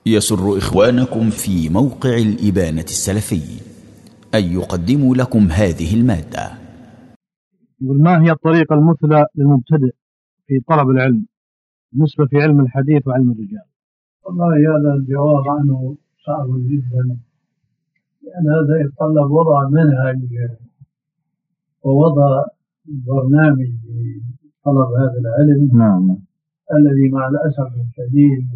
يسر إخوانكم في موقع الإبانة السلفي أن يقدموا لكم هذه المادة. يقول: ما هي الطريقة المثلى للمبتدئ في طلب العلم بالنسبة في علم الحديث وعلم الرجال؟ والله هذا الجواب عنه صعب جدا، لأن هذا يتطلب وضع منهج ووضع برنامج لطلب هذا العلم. نعم. الذي مع الأسف الشديد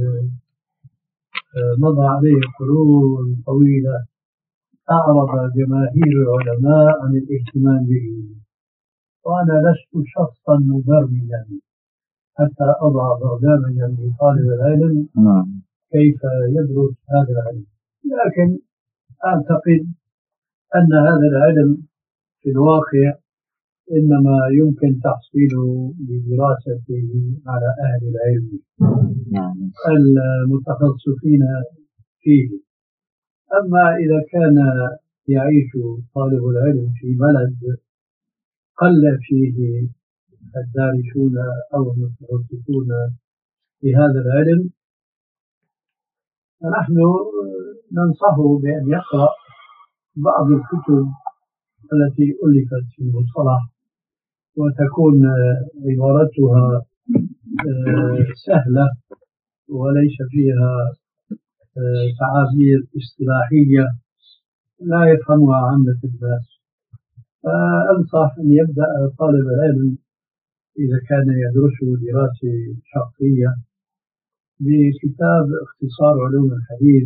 مضى عليه قرون طويلة، أعرض جماهير العلماء عن الاهتمام به، وأنا لست شخصا مبرمجا حتى أضع برنامجا لطالب العلم كيف يدرس هذا العلم، لكن أعتقد أن هذا العلم في الواقع إنما يمكن تحصيله بدراسته على أهل العلم المتخصصين فيه. أما إذا كان يعيش طالب العلم في بلد قل فيه الدارسون أو المتخصصون في هذا العلم، فنحن ننصحه بأن يقرأ بعض الكتب التي ألفت في المصطلح وتكون عبارتها سهلة وليس فيها تعابير اصطلاحية لا يفهمها عامة الناس. فأنصح أن يبدأ طالب العلم إذا كان يدرسه دراسة شخصية بكتاب اختصار علوم الحديث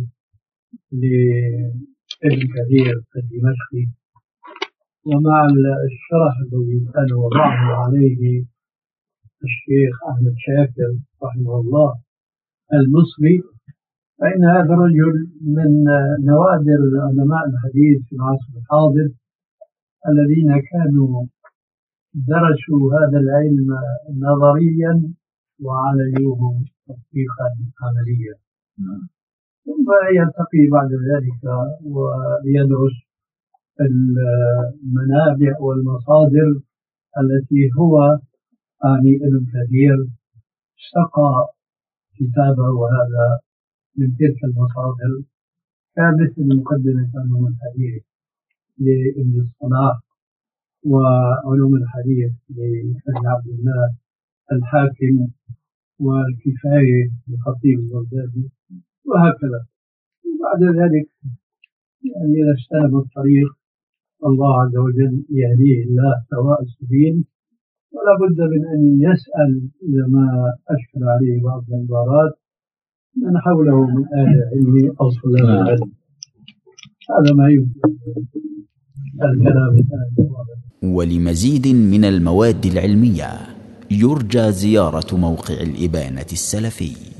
لابن كثير الدمشقي، ومع الشرح الذي كان وضعه عليه الشيخ أحمد شاكر رحمه الله المصري، فإن هذا الرجل من نوادر علماء الحديث في العصر الحاضر الذين كانوا درسوا هذا العلم نظريا وعالجوه تطبيقا عمليا، ثم يلتقي بعد ذلك ويدرس المنابع والمصادر التي هو ابن كثير استقى كتابه هذا من تلك المصادر، كمثل مقدمة علوم الحديث لابن الصلاح وعلوم الحديث لابن عبد الله الحاكم والكفاية للخطيب البغدادي وهكذا. وبعد ذلك يعني إذا استلم الطريق الله عز وجل يهديه الله سواء السبيل، ولا بد من أن يسأل إذا ما أشكل عليه بعض العبارات من حوله من أهل العلم أو طلاب العلم. هذا ما يمكن الكلام الآن. ولمزيد من المواد العلمية يرجى زيارة موقع الإبانة السلفي.